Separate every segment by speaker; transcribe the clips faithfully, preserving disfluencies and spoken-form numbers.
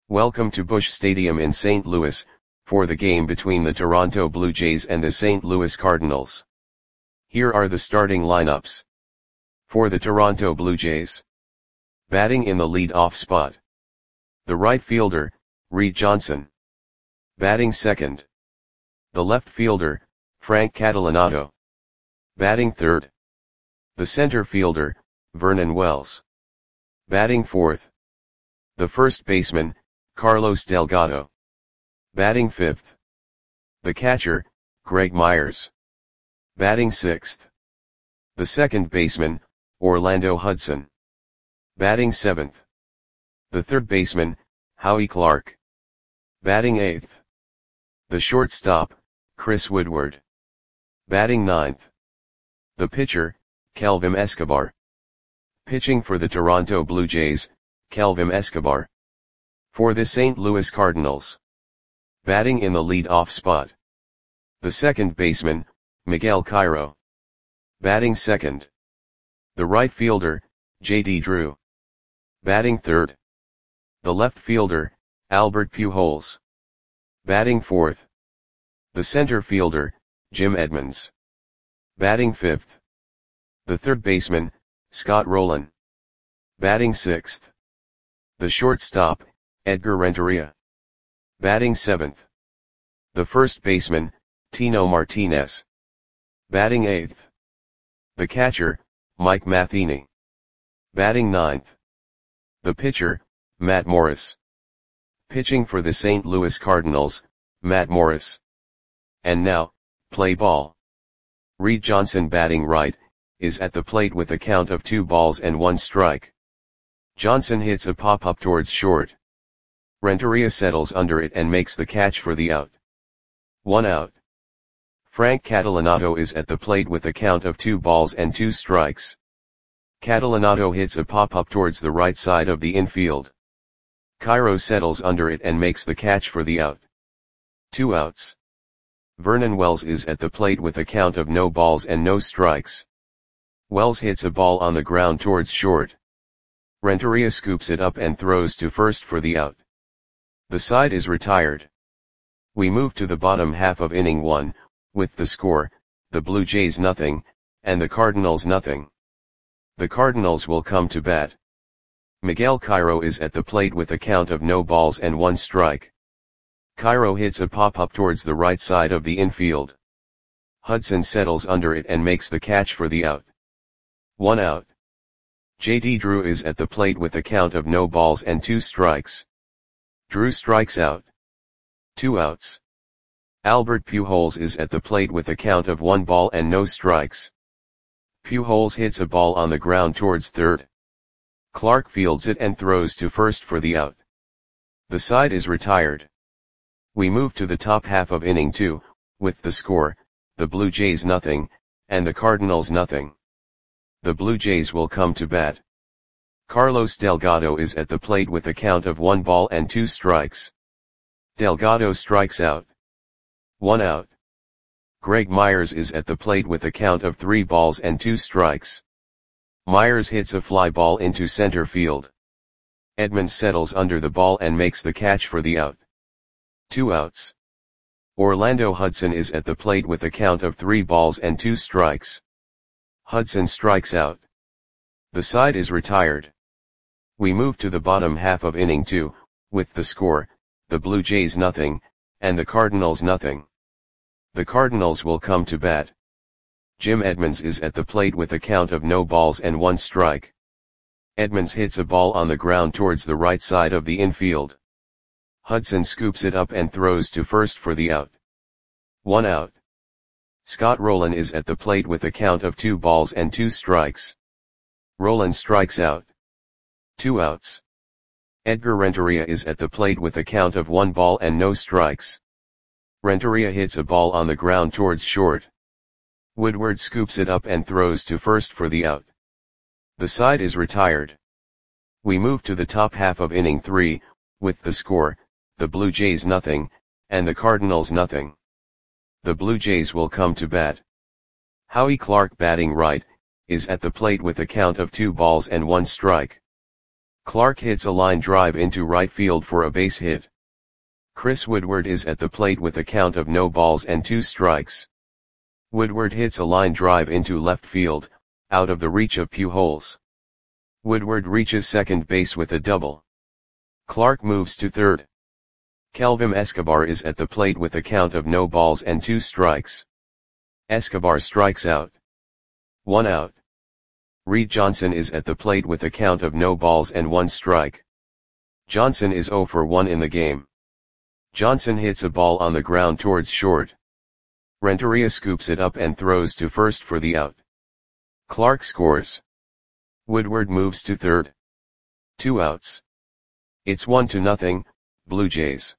Speaker 1: Welcome to Busch Stadium in Saint Louis, for the game between the Toronto Blue Jays and the Saint Louis Cardinals. Here are the starting lineups. For the Toronto Blue Jays. Batting in the lead-off spot. The right fielder, Reed Johnson. Batting second. The left fielder, Frank Catalanotto. Batting third. The center fielder, Vernon Wells. Batting fourth. The first baseman, Carlos Delgado. Batting fifth. The catcher, Greg Myers. Batting sixth. The second baseman, Orlando Hudson. Batting seventh. The third baseman, Howie Clark. Batting eighth. The shortstop, Chris Woodward. Batting ninth. The pitcher, Kelvin Escobar. Pitching for the Toronto Blue Jays, Kelvin Escobar. For the Saint Louis Cardinals. Batting in the lead-off spot. The second baseman, Miguel Cairo. Batting second. The right fielder, J D Drew. Batting third. The left fielder, Albert Pujols. Batting fourth. The center fielder, Jim Edmonds. Batting fifth. The third baseman, Scott Rolen. Batting sixth. The shortstop, Edgar Renteria. Batting seventh. The first baseman, Tino Martinez. Batting eighth. The catcher, Mike Matheny. Batting ninth. The pitcher, Matt Morris. Pitching for the Saint Louis Cardinals, Matt Morris. And now, play ball. Reed Johnson, batting right, is at the plate with a count of two balls and one strike. Johnson hits a pop-up towards short. Renteria settles under it and makes the catch for the out. One out. Frank Catalanotto is at the plate with a count of two balls and two strikes. Catalanotto hits a pop-up towards the right side of the infield. Cairo settles under it and makes the catch for the out. Two outs. Vernon Wells is at the plate with a count of no balls and no strikes. Wells hits a ball on the ground towards short. Renteria scoops it up and throws to first for the out. The side is retired. We move to the bottom half of inning one, with the score, the Blue Jays nothing, and the Cardinals nothing. The Cardinals will come to bat. Miguel Cairo is at the plate with a count of no balls and one strike. Cairo hits a pop-up towards the right side of the infield. Hudson settles under it and makes the catch for the out. One out. J D Drew is at the plate with a count of no balls and two strikes. Drew strikes out. Two outs. Albert Pujols is at the plate with a count of one ball and no strikes. Pujols hits a ball on the ground towards third. Clark fields it and throws to first for the out. The side is retired. We move to the top half of inning two, with the score, the Blue Jays nothing, and the Cardinals nothing. The Blue Jays will come to bat. Carlos Delgado is at the plate with a count of one ball and two strikes. Delgado strikes out. One out. Greg Myers is at the plate with a count of three balls and two strikes. Myers hits a fly ball into center field. Edmonds settles under the ball and makes the catch for the out. Two outs. Orlando Hudson is at the plate with a count of three balls and two strikes. Hudson strikes out. The side is retired. We move to the bottom half of inning two, with the score, the Blue Jays nothing, and the Cardinals nothing. The Cardinals will come to bat. Jim Edmonds is at the plate with a count of no balls and one strike. Edmonds hits a ball on the ground towards the right side of the infield. Hudson scoops it up and throws to first for the out. One out. Scott Rolen is at the plate with a count of two balls and two strikes. Rolen strikes out. Two outs. Edgar Renteria is at the plate with a count of one ball and no strikes. Renteria hits a ball on the ground towards short. Woodward scoops it up and throws to first for the out. The side is retired. We move to the top half of inning three, with the score, the Blue Jays nothing, and the Cardinals nothing. The Blue Jays will come to bat. Howie Clark, batting right, is at the plate with a count of two balls and one strike. Clark hits a line drive into right field for a base hit. Chris Woodward is at the plate with a count of no balls and two strikes. Woodward hits a line drive into left field, out of the reach of Pujols. Woodward reaches second base with a double. Clark moves to third. Kelvin Escobar is at the plate with a count of no balls and two strikes. Escobar strikes out. One out. Reed Johnson is at the plate with a count of no balls and one strike. Johnson is oh for one in the game. Johnson hits a ball on the ground towards short. Renteria scoops it up and throws to first for the out. Clark scores. Woodward moves to third. Two outs. It's one to nothing, Blue Jays.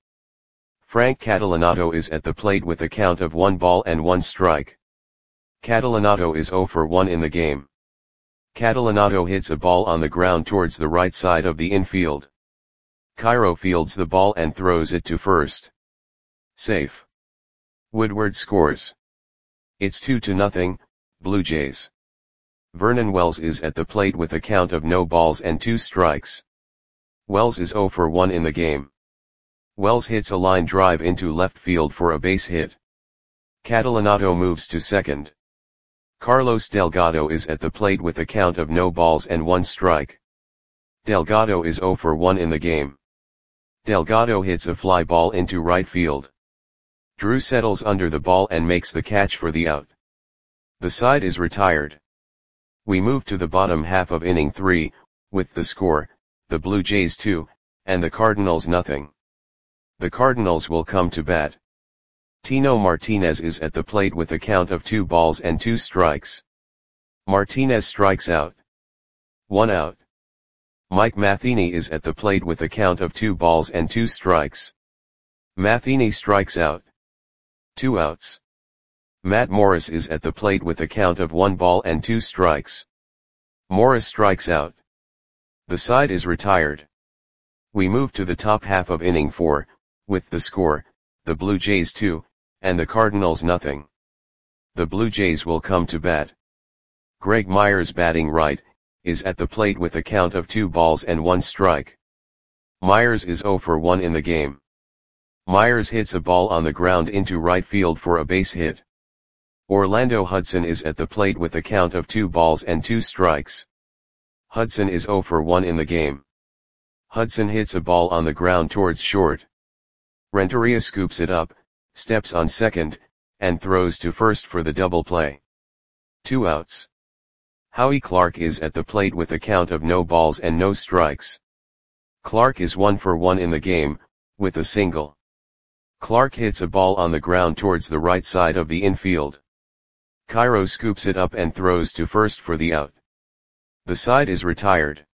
Speaker 1: Frank Catalanotto is at the plate with a count of one ball and one strike. Catalanotto is oh for one in the game. Catalanotto hits a ball on the ground towards the right side of the infield. Cairo fields the ball and throws it to first. Safe. Woodward scores. It's two to nothing, Blue Jays. Vernon Wells is at the plate with a count of no balls and two strikes. Wells is oh for one in the game. Wells hits a line drive into left field for a base hit. Catalanotto moves to second. Carlos Delgado is at the plate with a count of no balls and one strike. Delgado is oh for one in the game. Delgado hits a fly ball into right field. Drew settles under the ball and makes the catch for the out. The side is retired. We move to the bottom half of inning three, with the score, the Blue Jays two, and the Cardinals nothing. The Cardinals will come to bat. Tino Martinez is at the plate with a count of two balls and two strikes. Martinez strikes out. One out. Mike Matheny is at the plate with a count of two balls and two strikes. Matheny strikes out. Two outs. Matt Morris is at the plate with a count of one ball and two strikes. Morris strikes out. The side is retired. We move to the top half of inning four, with the score, the Blue Jays two, and the Cardinals nothing. The Blue Jays will come to bat. Greg Myers batting right, is at the plate with a count of two balls and one strike. Myers is oh for one in the game. Myers hits a ball on the ground into right field for a base hit. Orlando Hudson is at the plate with a count of two balls and two strikes. Hudson is oh for one in the game. Hudson hits a ball on the ground towards short. Renteria scoops it up, steps on second, and throws to first for the double play. Two outs. Howie Clark is at the plate with a count of no balls and no strikes. Clark is one for one in the game, with a single. Clark hits a ball on the ground towards the right side of the infield. Cairo scoops it up and throws to first for the out. The side is retired.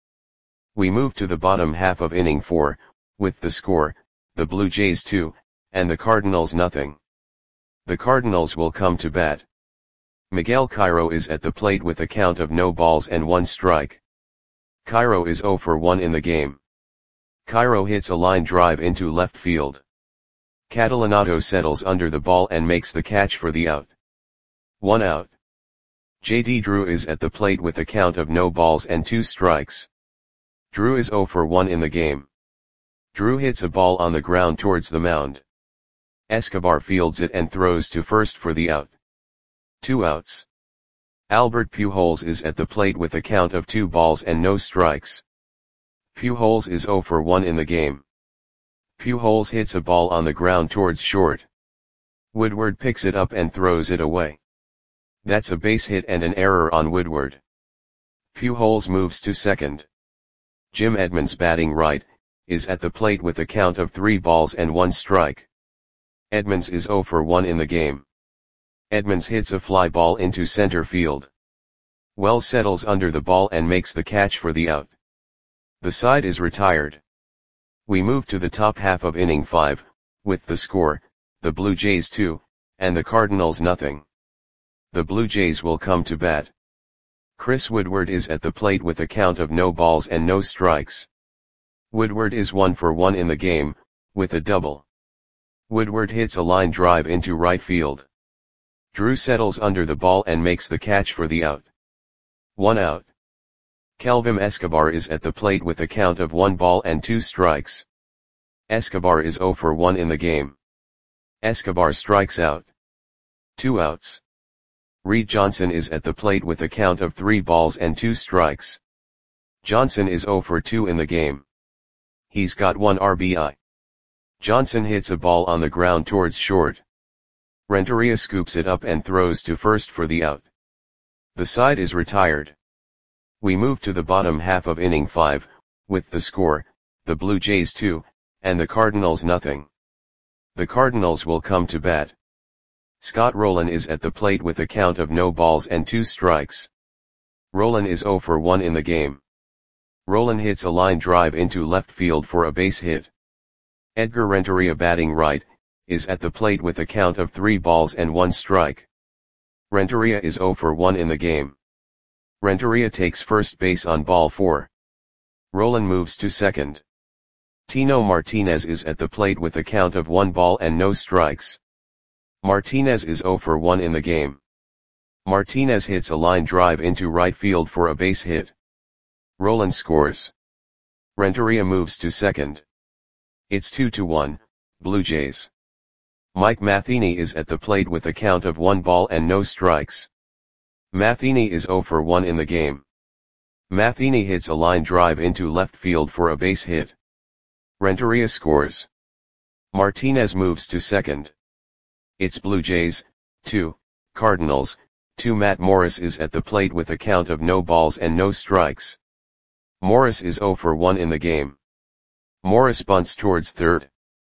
Speaker 1: We move to the bottom half of inning four, with the score, the Blue Jays two, and the Cardinals nothing. The Cardinals will come to bat. Miguel Cairo is at the plate with a count of no balls and one strike. Cairo is oh for one in the game. Cairo hits a line drive into left field. Catalanotto settles under the ball and makes the catch for the out. One out. J D Drew is at the plate with a count of no balls and two strikes. Drew is oh for one in the game. Drew hits a ball on the ground towards the mound. Escobar fields it and throws to first for the out. Two outs. Albert Pujols is at the plate with a count of two balls and no strikes. Pujols is oh for one in the game. Pujols hits a ball on the ground towards short. Woodward picks it up and throws it away. That's a base hit and an error on Woodward. Pujols moves to second. Jim Edmonds batting right, is at the plate with a count of three balls and one strike. Edmonds is oh for one in the game. Edmonds hits a fly ball into center field. Wells settles under the ball and makes the catch for the out. The side is retired. We move to the top half of inning five, with the score, the Blue Jays two, and the Cardinals nothing. The Blue Jays will come to bat. Chris Woodward is at the plate with a count of no balls and no strikes. Woodward is one for one in the game, with a double. Woodward hits a line drive into right field. Drew settles under the ball and makes the catch for the out. One out. Kelvin Escobar is at the plate with a count of one ball and two strikes. Escobar is zero for one in the game. Escobar strikes out. Two outs. Reed Johnson is at the plate with a count of three balls and two strikes. Johnson is zero for two in the game. He's got one R B I. Johnson hits a ball on the ground towards short. Renteria scoops it up and throws to first for the out. The side is retired. We move to the bottom half of inning five, with the score, the Blue Jays two, and the Cardinals nothing. The Cardinals will come to bat. Scott Rolen is at the plate with a count of no balls and two strikes. Rolen is zero for one in the game. Rolen hits a line drive into left field for a base hit. Edgar Renteria, batting right, is at the plate with a count of three balls and one strike. Renteria is zero for one in the game. Renteria takes first base on ball four. Rolen moves to second. Tino Martinez is at the plate with a count of one ball and no strikes. Martinez is zero for one in the game. Martinez hits a line drive into right field for a base hit. Rolen scores. Renteria moves to second. It's two to one, Blue Jays. Mike Matheny is at the plate with a count of one ball and no strikes. Matheny is zero for one in the game. Matheny hits a line drive into left field for a base hit. Renteria scores. Martinez moves to second. It's Blue Jays, two, Cardinals, two. Matt Morris is at the plate with a count of no balls and no strikes. Morris is zero for one in the game. Morris bunts towards third.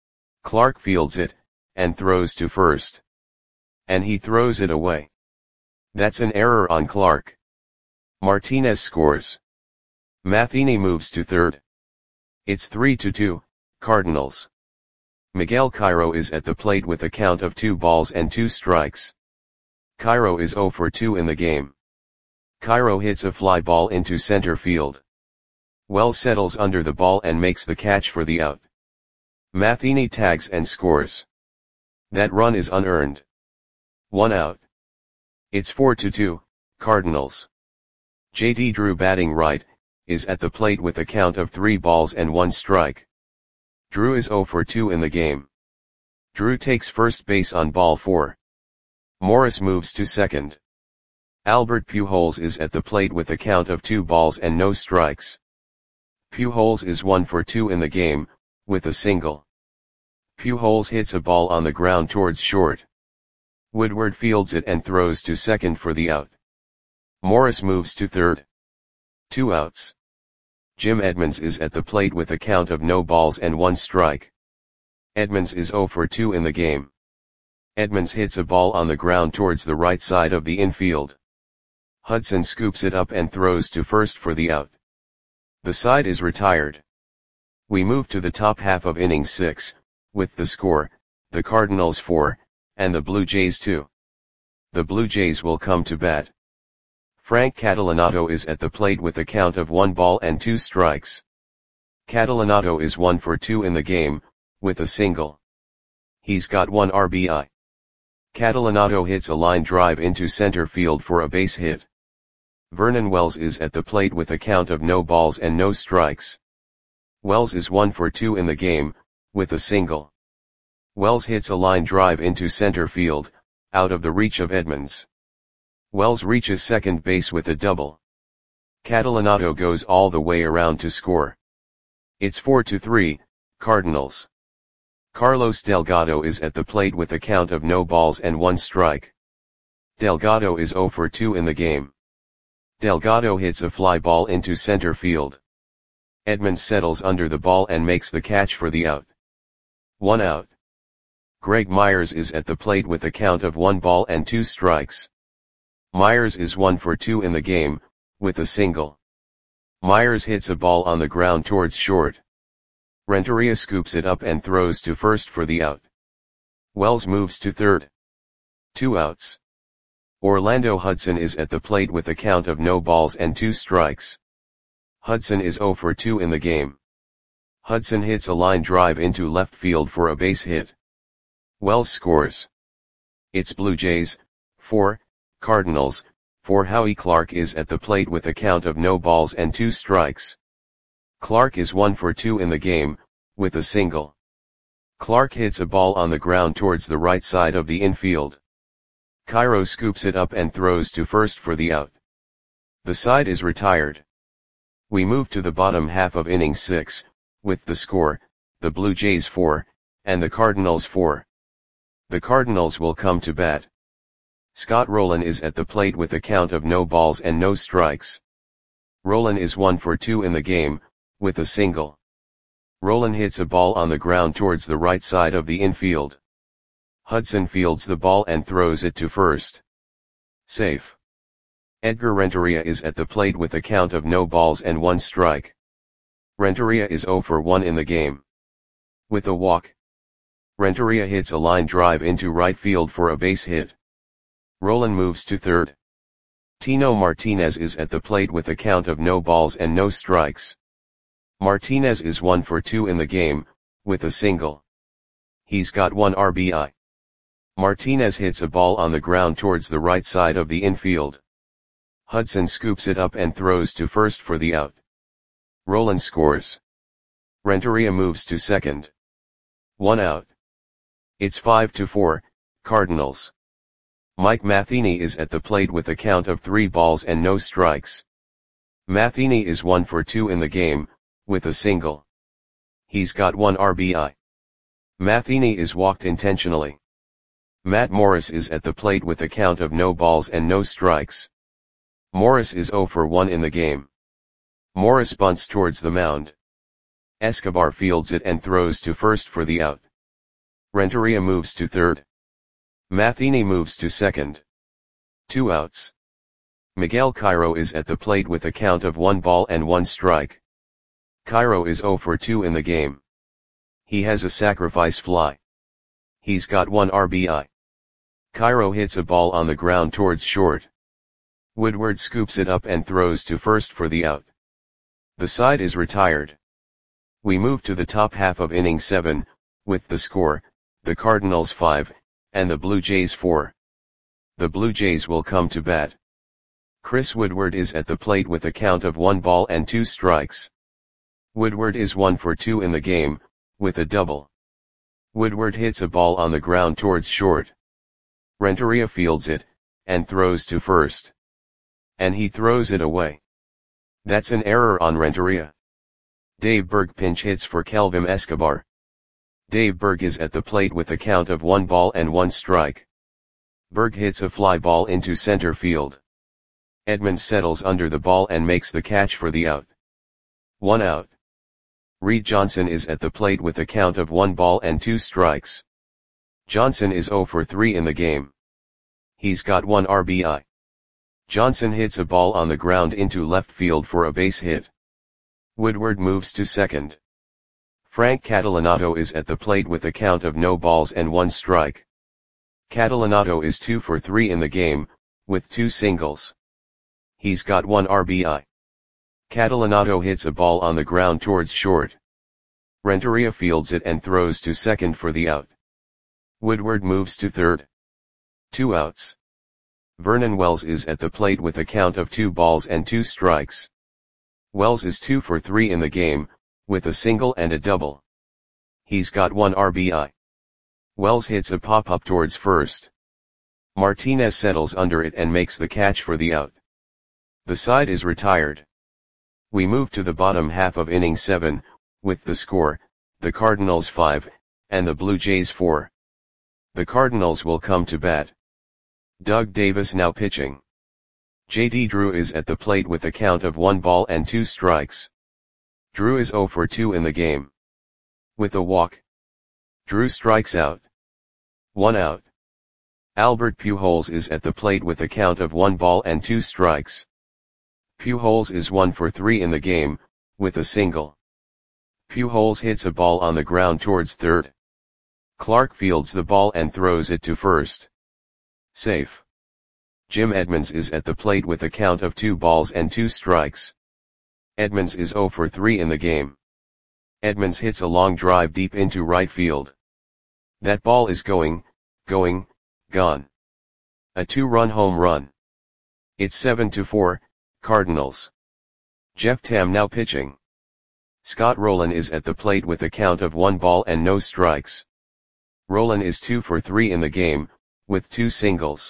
Speaker 1: Clark fields it, and throws to first. And he throws it away. That's an error on Clark. Martinez scores. Matheny moves to third. It's three to two, Cardinals. Miguel Cairo is at the plate with a count of two balls and two strikes. Cairo is zero for two in the game. Cairo hits a fly ball into center field. Wells settles under the ball and makes the catch for the out. Matheny tags and scores. That run is unearned. One out. It's four to two, Cardinals. J D Drew, batting right, is at the plate with a count of three balls and one strike. Drew is zero for two in the game. Drew takes first base on ball four. Morris moves to second. Albert Pujols is at the plate with a count of two balls and no strikes. Pujols is one for two in the game, with a single. Pujols hits a ball on the ground towards short. Woodward fields it and throws to second for the out. Morris moves to third. Two outs. Jim Edmonds is at the plate with a count of no balls and one strike. Edmonds is zero for two in the game. Edmonds hits a ball on the ground towards the right side of the infield. Hudson scoops it up and throws to first for the out. The side is retired. We move to the top half of inning six, with the score, the Cardinals four, and the Blue Jays two. The Blue Jays will come to bat. Frank Catalanotto is at the plate with a count of one ball and two strikes. Catalanotto is one for two in the game, with a single. He's got one R B I. Catalanotto hits a line drive into center field for a base hit. Vernon Wells is at the plate with a count of no balls and no strikes. Wells is one for two in the game, with a single. Wells hits a line drive into center field, out of the reach of Edmonds. Wells reaches second base with a double. Catalanotto goes all the way around to score. It's four to three, Cardinals. Carlos Delgado is at the plate with a count of no balls and one strike. Delgado is zero for two in the game. Delgado hits a fly ball into center field. Edmonds settles under the ball and makes the catch for the out. One out. Greg Myers is at the plate with a count of one ball and two strikes. Myers is one for two in the game, with a single. Myers hits a ball on the ground towards short. Renteria scoops it up and throws to first for the out. Wells moves to third. Two outs. Orlando Hudson is at the plate with a count of no balls and two strikes. Hudson is zero for two in the game. Hudson hits a line drive into left field for a base hit. Wells scores. It's Blue Jays, four, Cardinals, for Howie Clark is at the plate with a count of no balls and two strikes. Clark is one for two in the game, with a single. Clark hits a ball on the ground towards the right side of the infield. Cairo scoops it up and throws to first for the out. The side is retired. We move to the bottom half of inning six, with the score, the Blue Jays four, and the Cardinals four. The Cardinals will come to bat. Scott Rolen is at the plate with a count of no balls and no strikes. Rolen is one for two in the game, with a single. Rolen hits a ball on the ground towards the right side of the infield. Hudson fields the ball and throws it to first. Safe. Edgar Renteria is at the plate with a count of no balls and one strike. Renteria is zero for one in the game. With a walk. Renteria hits a line drive into right field for a base hit. Rolen moves to third. Tino Martinez is at the plate with a count of no balls and no strikes. Martinez is one for two in the game, with a single. He's got one R B I. Martinez hits a ball on the ground towards the right side of the infield. Hudson scoops it up and throws to first for the out. Rolen scores. Renteria moves to second. One out. It's five to four, Cardinals. Mike Matheny is at the plate with a count of three balls and no strikes. Matheny is one for two in the game, with a single. He's got one R B I. Matheny is walked intentionally. Matt Morris is at the plate with a count of no balls and no strikes. Morris is zero for one in the game. Morris bunts towards the mound. Escobar fields it and throws to first for the out. Renteria moves to third. Matheny moves to second. Two outs. Miguel Cairo is at the plate with a count of one ball and one strike. Cairo is zero for two in the game. He has a sacrifice fly. He's got one R B I. Cairo hits a ball on the ground towards short. Woodward scoops it up and throws to first for the out. The side is retired. We move to the top half of inning seven, with the score, the Cardinals five, and the Blue Jays four. The Blue Jays will come to bat. Chris Woodward is at the plate with a count of one ball and two strikes. Woodward is one for two in the game, with a double. Woodward hits a ball on the ground towards short. Renteria fields it, and throws to first. And he throws it away. That's an error on Renteria. Dave Berg pinch hits for Kelvin Escobar. Dave Berg is at the plate with a count of one ball and one strike. Berg hits a fly ball into center field. Edmonds settles under the ball and makes the catch for the out. One out. Reed Johnson is at the plate with a count of one ball and two strikes. Johnson is zero for three in the game. He's got one R B I. Johnson hits a ball on the ground into left field for a base hit. Woodward moves to second. Frank Catalanato is at the plate with a count of no balls and one strike. Catalanato is two for three in the game, with two singles. He's got one R B I. Catalanato hits a ball on the ground towards short. Renteria fields it and throws to second for the out. Woodward moves to third. Two outs. Vernon Wells is at the plate with a count of two balls and two strikes. Wells is two for three in the game, with a single and a double. He's got one R B I. Wells hits a pop-up towards first. Martinez settles under it and makes the catch for the out. The side is retired. We move to the bottom half of inning seven, with the score, the Cardinals five, and the Blue Jays four. The Cardinals will come to bat. Doug Davis now pitching. J D Drew is at the plate with a count of one ball and two strikes. Drew is zero for two in the game. With a walk. Drew strikes out. One out. Albert Pujols is at the plate with a count of one ball and two strikes. Pujols is one for three in the game, with a single. Pujols hits a ball on the ground towards third. Clark fields the ball and throws it to first. Safe. Jim Edmonds is at the plate with a count of two balls and two strikes. Edmonds is zero for three in the game. Edmonds hits a long drive deep into right field. That ball is going, going, gone. A two-run home run. It's seven to four, Cardinals. Jeff Tam now pitching. Scott Rolen is at the plate with a count of one ball and no strikes. Rolen is two for three in the game, with two singles.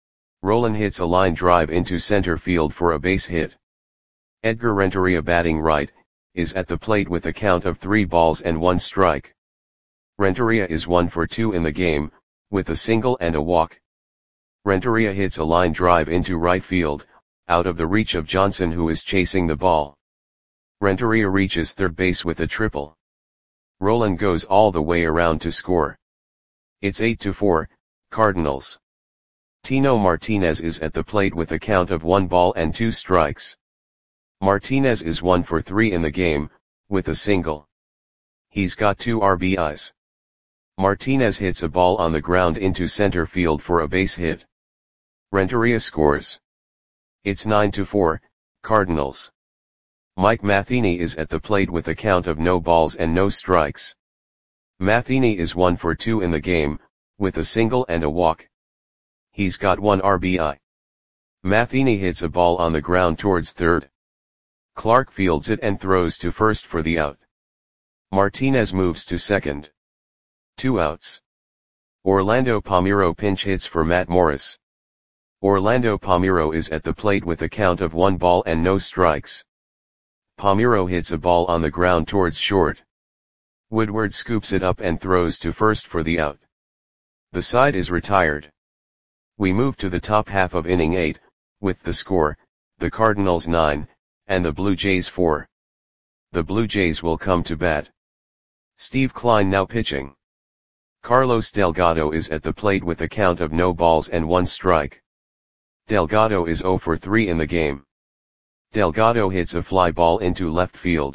Speaker 1: Rolen hits a line drive into center field for a base hit. Edgar Renteria, batting right, is at the plate with a count of three balls and one strike. Renteria is one for two in the game, with a single and a walk. Renteria hits a line drive into right field, out of the reach of Johnson, who is chasing the ball. Renteria reaches third base with a triple. Rolen goes all the way around to score. It's eight to four, Cardinals. Tino Martinez is at the plate with a count of one ball and two strikes. Martinez is one for three in the game, with a single. He's got two R B Is. Martinez hits a ball on the ground into center field for a base hit. Renteria scores. It's nine to four, Cardinals. Mike Matheny is at the plate with a count of no balls and no strikes. Matheny is one for two in the game, with a single and a walk. He's got one R B I. Matheny hits a ball on the ground towards third. Clark fields it and throws to first for the out. Martinez moves to second. Two outs. Orlando Palmeiro pinch hits for Matt Morris. Orlando Palmeiro is at the plate with a count of one ball and no strikes. Palmeiro hits a ball on the ground towards short. Woodward scoops it up and throws to first for the out. The side is retired. We move to the top half of inning eight, with the score, the Cardinals nine, and the Blue Jays four. The Blue Jays will come to bat. Steve Klein now pitching. Carlos Delgado is at the plate with a count of no balls and one strike. Delgado is zero for three in the game. Delgado hits a fly ball into left field.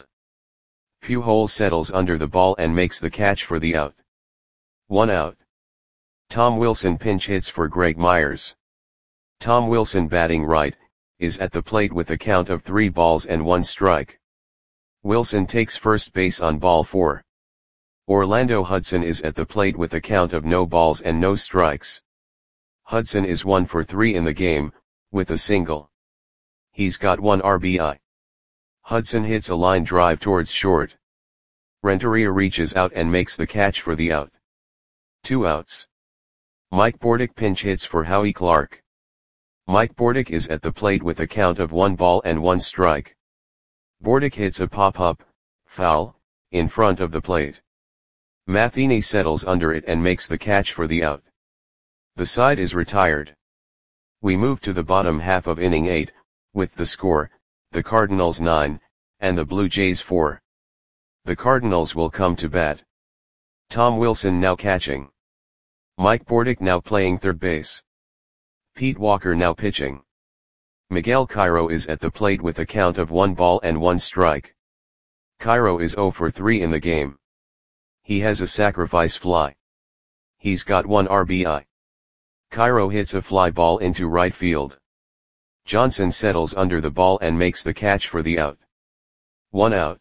Speaker 1: Pujols settles under the ball and makes the catch for the out. One out. Tom Wilson pinch hits for Greg Myers. Tom Wilson, batting right, is at the plate with a count of three balls and one strike. Wilson takes first base on ball four. Orlando Hudson is at the plate with a count of no balls and no strikes. Hudson is one for three in the game, with a single. He's got one R B I. Hudson hits a line drive towards short. Renteria reaches out and makes the catch for the out. Two outs. Mike Bordick pinch hits for Howie Clark. Mike Bordick is at the plate with a count of one ball and one strike. Bordick hits a pop-up, foul, in front of the plate. Matheny settles under it and makes the catch for the out. The side is retired. We move to the bottom half of inning eight, with the score, the Cardinals nine, and the Blue Jays four. The Cardinals will come to bat. Tom Wilson now catching. Mike Bordick now playing third base. Pete Walker now pitching. Miguel Cairo is at the plate with a count of one ball and one strike. Cairo is zero for three in the game. He has a sacrifice fly. He's got one R B I. Cairo hits a fly ball into right field. Johnson settles under the ball and makes the catch for the out. One out.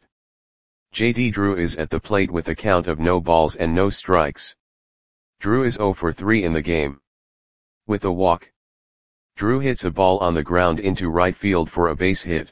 Speaker 1: J D Drew is at the plate with a count of no balls and no strikes. Drew is zero for three in the game. With a walk. Drew hits a ball on the ground into right field for a base hit.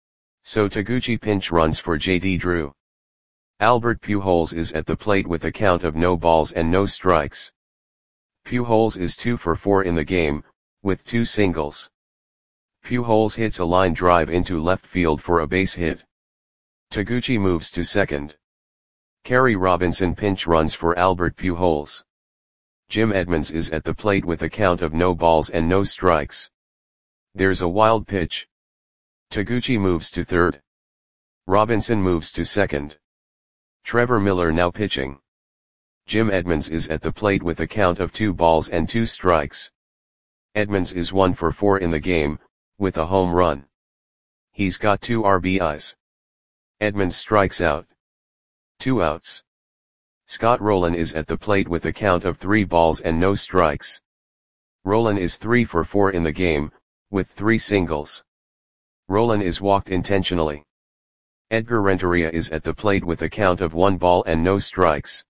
Speaker 1: So Taguchi pinch runs for J D Drew. Albert Pujols is at the plate with a count of no balls and no strikes. Pujols is two for four in the game, with two singles. Pujols hits a line drive into left field for a base hit. Taguchi moves to second. Kerry Robinson pinch runs for Albert Pujols. Jim Edmonds is at the plate with a count of no balls and no strikes. There's a wild pitch. Taguchi moves to third. Robinson moves to second. Trevor Miller now pitching. Jim Edmonds is at the plate with a count of two balls and two strikes. Edmonds is one for four in the game, with a home run. He's got two R B Is. Edmonds strikes out. Two outs. Scott Rolen is at the plate with a count of three balls and no strikes. Rolen is three for four in the game, with three singles. Rolen is walked intentionally. Edgar Renteria is at the plate with a count of one ball and no strikes.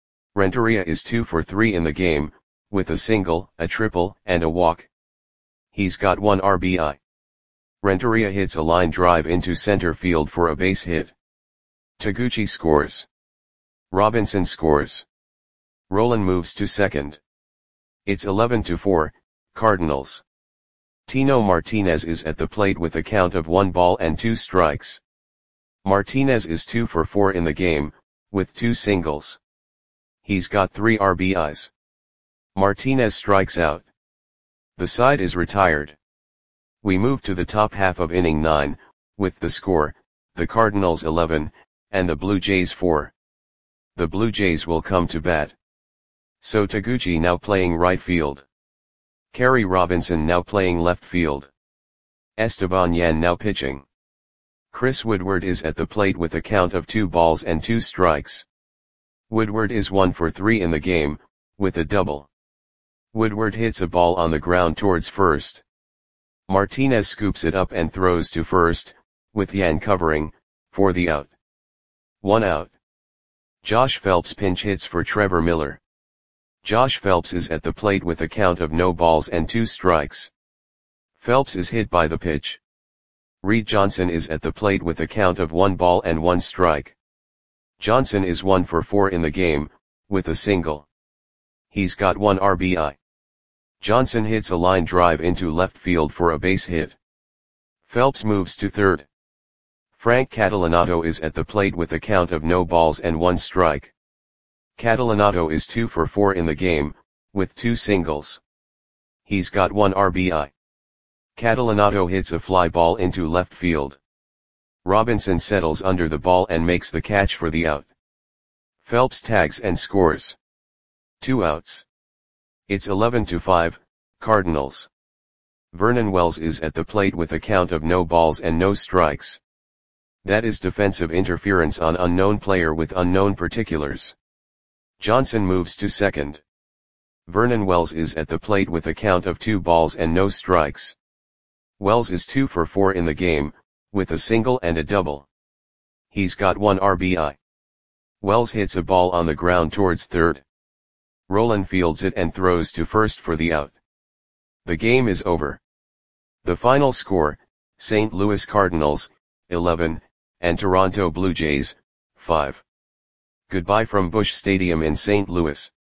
Speaker 1: Renteria is two for three in the game, with a single, a triple, and a walk. He's got one R B I. Renteria hits a line drive into center field for a base hit. Taguchi scores. Robinson scores. Roland moves to second. It's eleven to four, Cardinals. Tino Martinez is at the plate with a count of one ball and two strikes. Martinez is two for four in the game, with two singles. He's got three R B Is. Martinez strikes out. The side is retired. We move to the top half of inning nine, with the score, the Cardinals eleven, and the Blue Jays four. The Blue Jays will come to bat. So Taguchi now playing right field. Kerry Robinson now playing left field. Esteban Yan now pitching. Chris Woodward is at the plate with a count of two balls and two strikes. Woodward is one for three in the game, with a double. Woodward hits a ball on the ground towards first. Martinez scoops it up and throws to first, with Yan covering, for the out. One out. Josh Phelps pinch hits for Trevor Miller. Josh Phelps is at the plate with a count of no balls and two strikes. Phelps is hit by the pitch. Reed Johnson is at the plate with a count of one ball and one strike. Johnson is one for four in the game, with a single. He's got one R B I. Johnson hits a line drive into left field for a base hit. Phelps moves to third. Frank Catalanato is at the plate with a count of no balls and one strike. Catalanato is two for four in the game, with two singles. He's got one R B I. Catalanato hits a fly ball into left field. Robinson settles under the ball and makes the catch for the out. Phelps tags and scores. Two outs. It's eleven to five, Cardinals. Vernon Wells is at the plate with a count of no balls and no strikes. That is defensive interference on unknown player with unknown particulars. Johnson moves to second. Vernon Wells is at the plate with a count of two balls and no strikes. Wells is two for four in the game, with a single and a double. He's got one R B I. Wells hits a ball on the ground towards third. Roland fields it and throws to first for the out. The game is over. The final score, Saint Louis Cardinals, eleven, and Toronto Blue Jays, five. Goodbye from Busch Stadium in Saint Louis.